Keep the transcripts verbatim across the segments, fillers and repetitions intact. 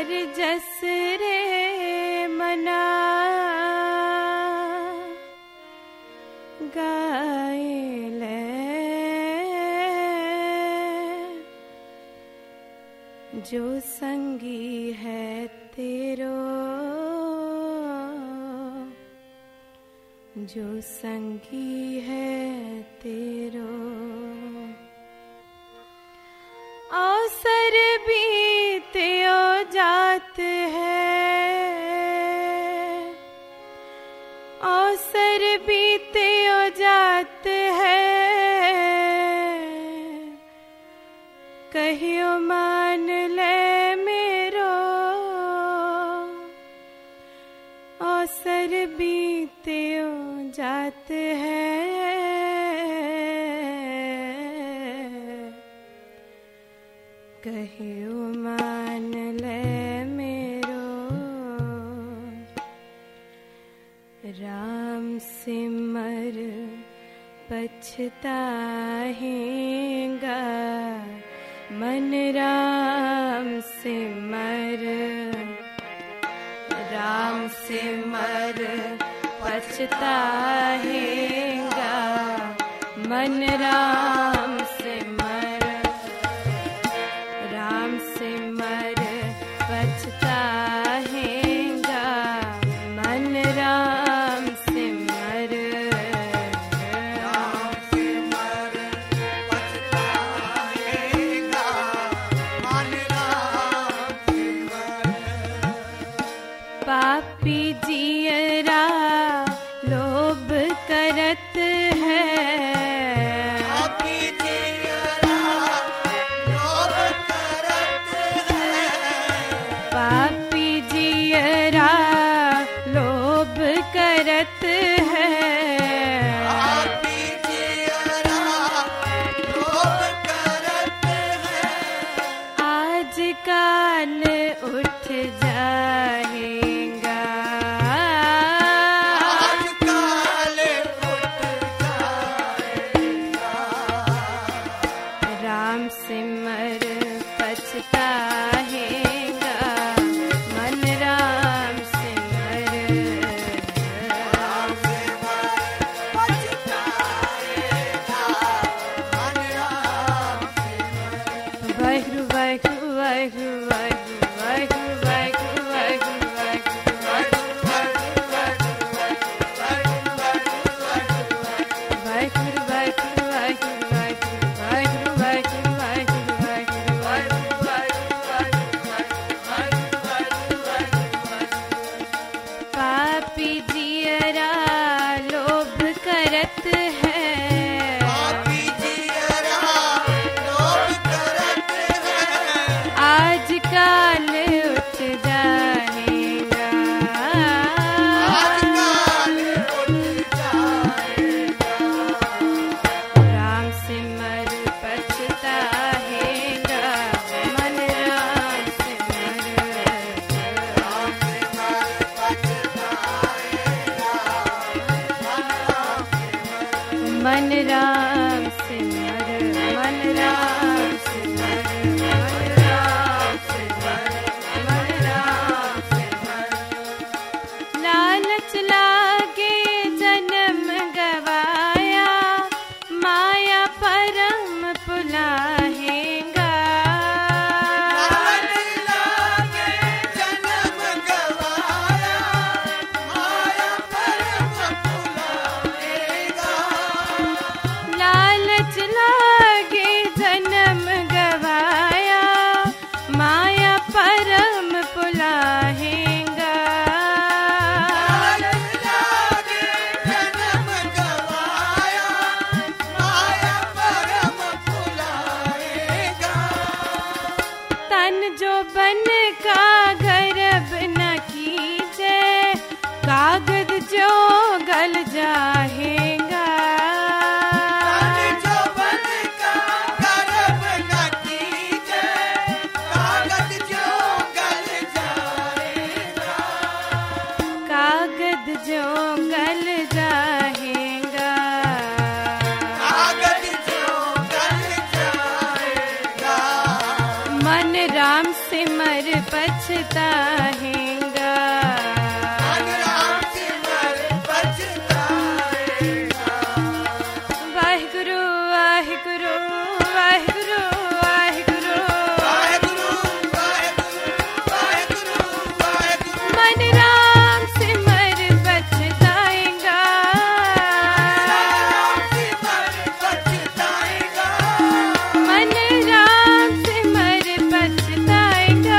हर जस रे मना गाए ले, जो संगी है तेरो, जो संगी है तेरो। अवसर बीते ओ जात है, अवसर बीते ओ जात है, कहियो मान ले मेरो, अवसर बीते ओ जात है, कहियो मान ले मेरो। राम सिमर पछताहेगा, मन राम सिमर, राम सिमर पछताहेगा, मन राम सिमर, राम सिमर पछताहेगा, मन राम सिमर, राम सिमर पछताहेगा, मन राम सिमर। पापी जियरा लोभ करत है, पापी जियरा लोभ करत है, पापी जियरा लोभ करत है, पापी जियरा लोभ करत है, आज काल उठ जाएगा, आज काल उठ जाएगा, राम सिमर पछताहेगा, मन राम सिमर, राम सिमर पछताहेगा, मन राम सिमर। वाहिगुरु वाहिगुरु वाहिगुरु वाहिगुरु वाहिगुरु वाहिगुरु वाहिगुरु वाहिगुरु वाहिगुरु वाहिगुरु वाहिगुरु वाहिगुरु वाहिगुरु पापी जियरा लोभ करत है, पापी जियरा लोभ करत है, आज काल उठ जाएगा, आज काल उठ जाएगा, राम सिमर पछताहेगा, मन राम सिमर, राम सिमर पछताहेगा, मन राम सिमर। मन राम सिमर, मन राम सिमर, मन राम सिमर, मन राम सिमर। लालच लागे जन्म गवाया, माया परम पुलाहेगा, लालच लागे जन्म गवाया, माया परम भुलाएगा, पछताएगा। मन राम सिमर पछताएगा। वाहिगुरु वाहिगुरु वाहिगुरु वाहिगुरु वाहेगुरु वाहेगुरु वाहेगुरु वाहेगुरु। मन राम सिमर पछताएगा। राम सिमर पछताएगा। मन राम सिमर पछताएगा।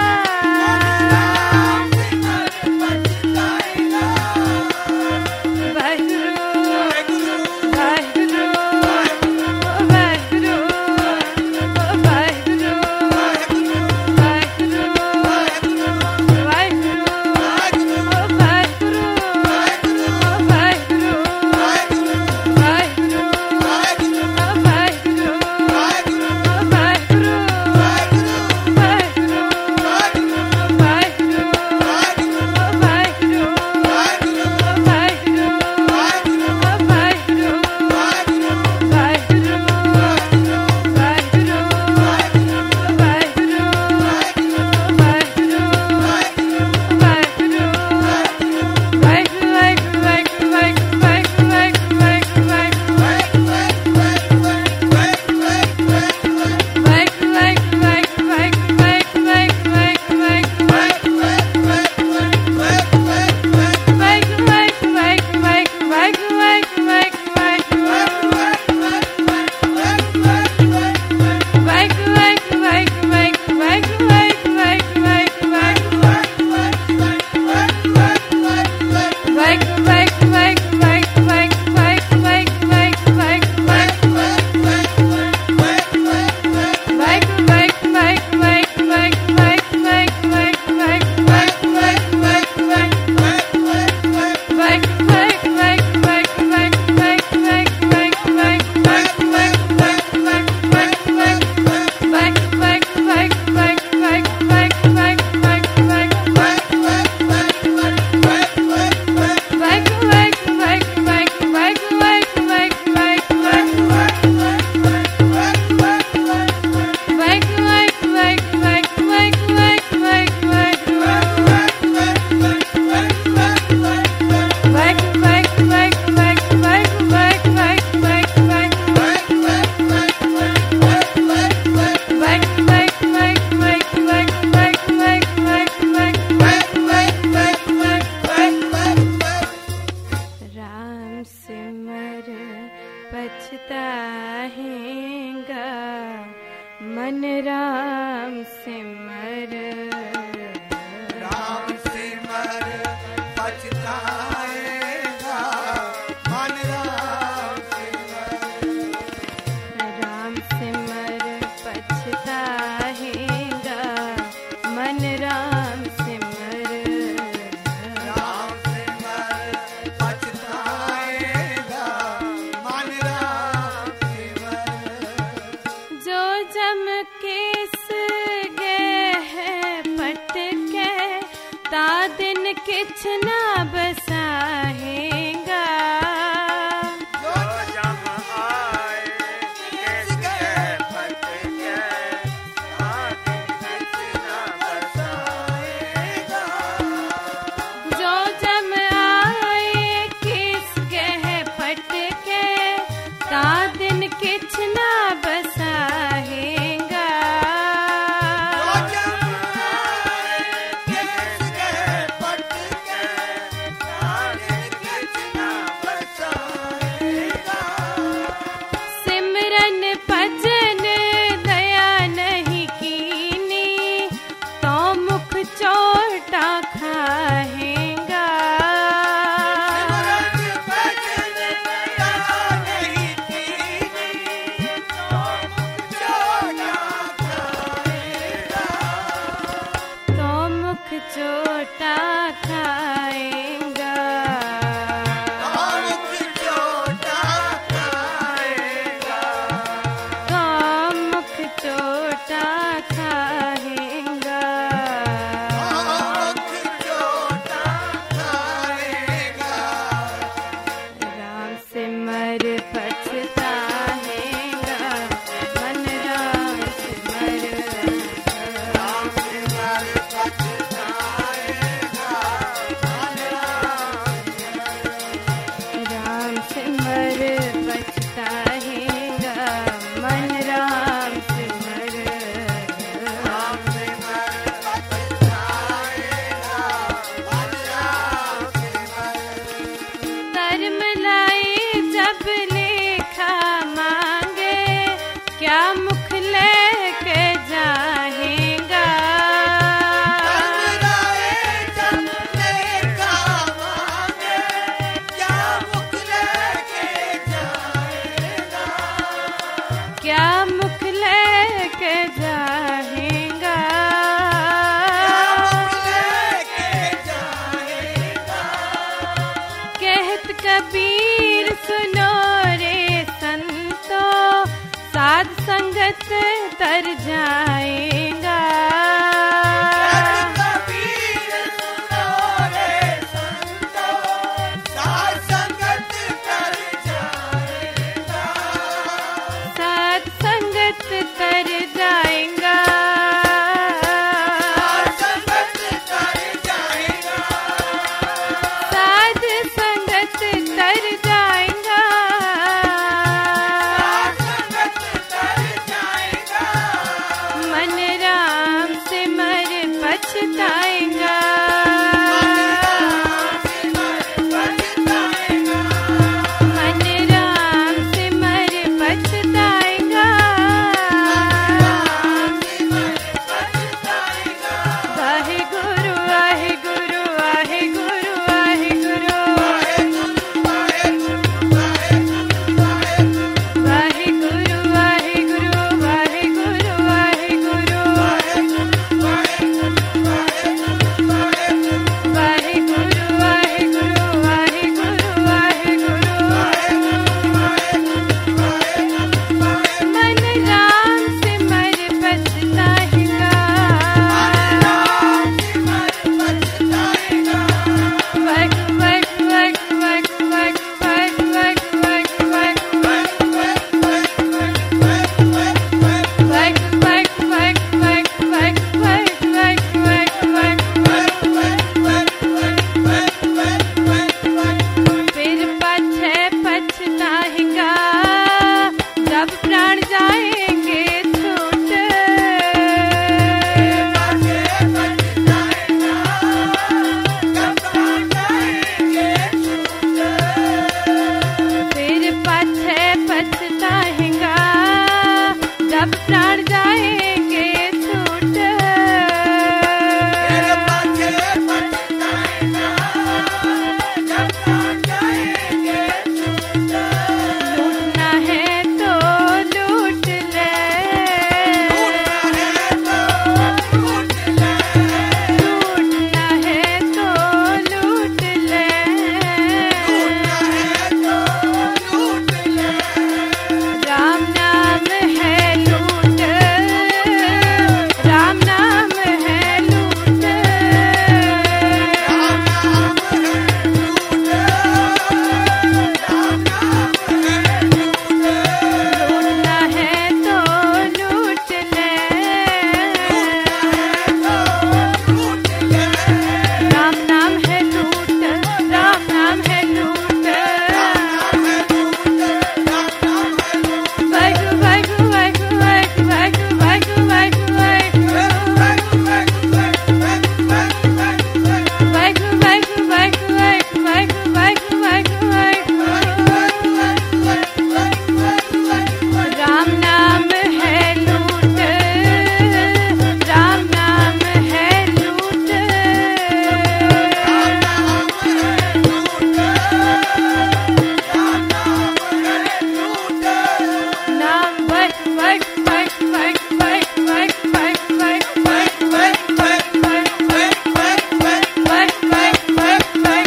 राम सिमर पछताएगा। वाहिगुरु वाहेगुरु वाहिगुरु वाहिगुरु वाहिगुरु वाहेगुरु वाहिगुरु वाहेगुरु वाहिगुरु वाहेगुरु वाहिगुरु वाहेगुरु वाहिगुरु वाहेगुरु वाहिगुरु वाहेगुरु वाहिगुरु वाहेगुरु वाहिगुरु वाहेगुरु वाहिगुरु वाहेगुरु वाहिगुरु वाहेगुरु वाहिगुरु वाहेगुरु वाहिगुरु वाहेगुरु वाहिगुरु वाहेगुरु वाहिगुरु वाहिगुरु राम सिमर पछताएगा। मन राम सिमर राम सिमर पछताएगा। मन राम सिमर राम सिमर पछताएगा। मन राम सिमर राम सिमर पछताएगा। मन राम सिमर जो जम केस गए हैं पट के ता दिन किछ ना बसाएगा। जो जम आए केस गए फट के आगे कितना बसाएगा। जो जम आए किस गह पट के ता दिन किछ ना बसाएगा। जो जम आए केस गए फट के आगे कितना बसाएगा। सिमरन भजन दया नहीं कीनी तो मुख चोटा खाएगा। सिमरन भजन दया नहीं कीनी तो मुख चोटा खाएगा। तो मुख चोटा खाएगा। मुख चोटा खाएगा। तो मुख चोटा खाएगा। मुख चोटा खाएगा। राम सिमर पछताएगा। मन राम सिमर राम सिमर पछताएगा। संगत तर जाएगा। साथ संगत तर जाएगा। साध संगत तर जाएगा। मन राम सिमर पछताएगा। मन राम सिमर पछताएगा। वाहे गुरु वाहे गुरु वाहे गुरु वाहे गुरु वाहे गुरु वाहे गुरु वाहे गुरु वाहे गुरु वाहे गुरु वाहे गुरु वाहे गुरु वाहे गुरु। मन राम सिमर पछताएगा। वक वक वक वक वक वक वक वक वक वक वक वक वक वक वक फिर पछे पछताएगा जब प्राण जाएंगे छूट। फिर पछे पछताएगा जब प्राण जाएंगे छूट। लूटना है तो लूट ले। लूटना है तो लूट ले। राम नाम है लूट। राम नाम है लूट। लूटना है तो लूट ले। राम नाम है लूट। राम नाम है लूट। वग वग वग वग वग वग वग वग वग वग वग वग वग वग वग। राम नाम है लूट। राम नाम है लूट। नाम वग वग वग वग वग वग वग वग वग वग वग वग वग वग वग वग वग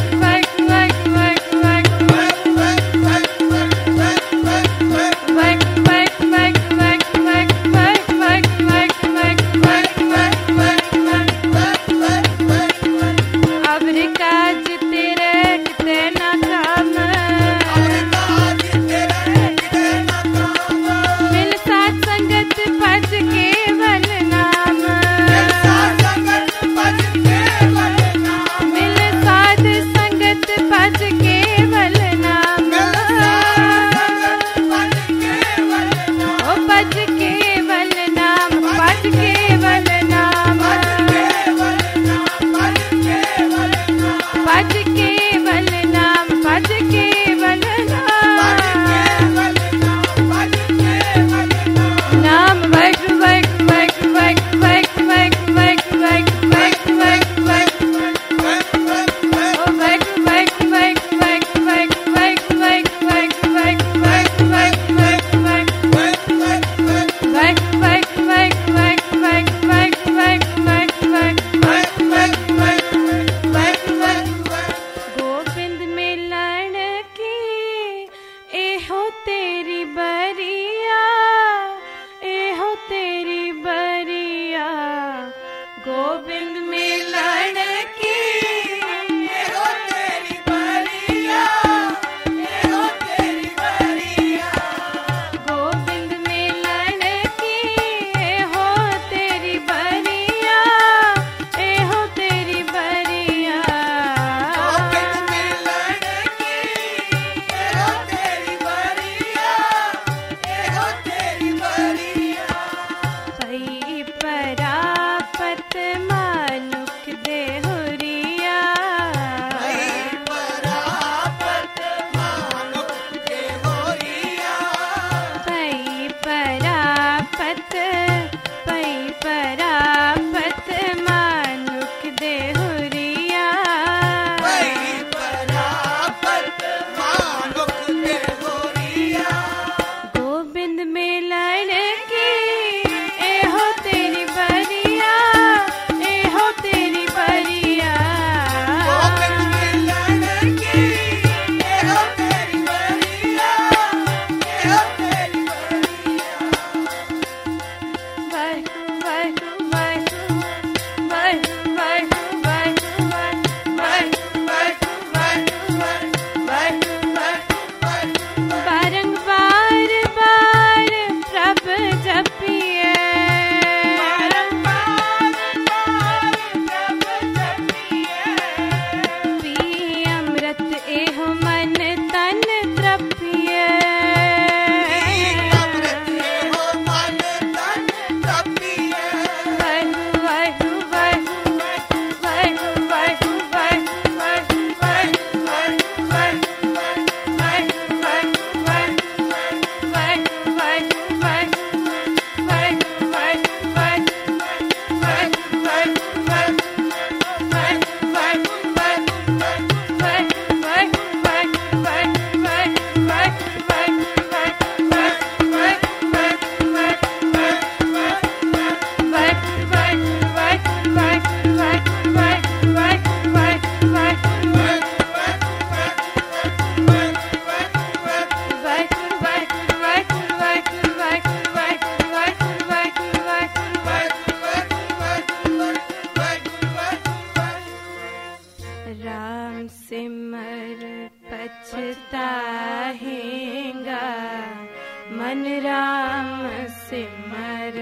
राम सिमर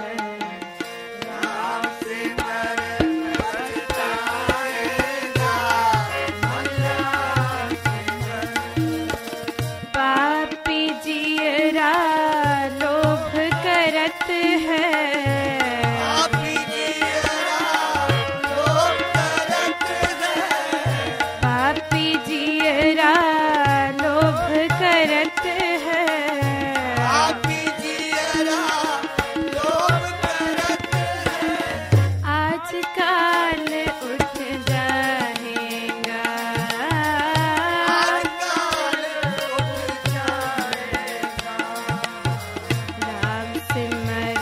राम सिमर पछताएगा, मन राम सिमर। पापी जियरा लोभ करत है, पापी जियरा लोभ करत है, पापी जियरा लोभ करत है, पापी जियरा लोभ करत है। आज काल उठ जाएगा, आज काल उठ जाएगा, राम सिमर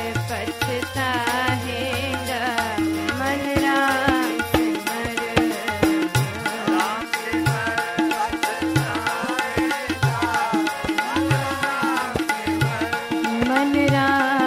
पछताएगा, मन राम सिमर राम सिमर पछताएगा, मन राम सिमर। मन राम